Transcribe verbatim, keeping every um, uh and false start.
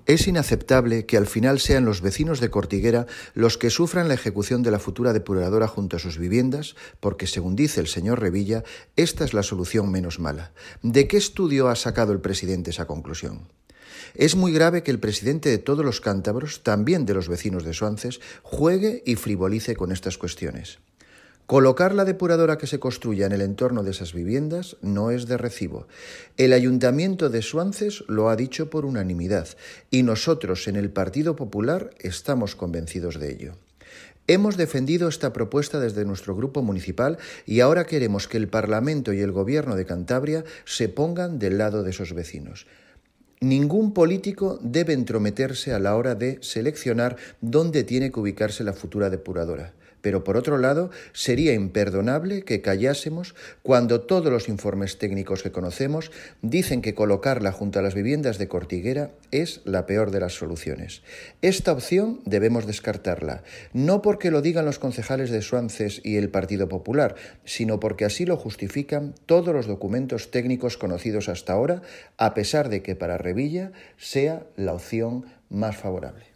Es inaceptable que al final sean los vecinos de Cortiguera los que sufran la ejecución de la futura depuradora junto a sus viviendas, porque, según dice el señor Revilla, esta es la solución menos mala. ¿De qué estudio ha sacado el presidente esa conclusión? Es muy grave que el presidente de todos los cántabros, también de los vecinos de Suances, juegue y frivolice con estas cuestiones. Colocar la depuradora que se construya en el entorno de esas viviendas no es de recibo. El Ayuntamiento de Suances lo ha dicho por unanimidad y nosotros en el Partido Popular estamos convencidos de ello. Hemos defendido esta propuesta desde nuestro grupo municipal y ahora queremos que el Parlamento y el Gobierno de Cantabria se pongan del lado de esos vecinos. Ningún político debe entrometerse a la hora de seleccionar dónde tiene que ubicarse la futura depuradora. Pero, por otro lado, sería imperdonable que callásemos cuando todos los informes técnicos que conocemos dicen que colocarla junto a las viviendas de Cortiguera es la peor de las soluciones. Esta opción debemos descartarla, no porque lo digan los concejales de Suances y el Partido Popular, sino porque así lo justifican todos los documentos técnicos conocidos hasta ahora, a pesar de que para Revilla sea la opción más favorable.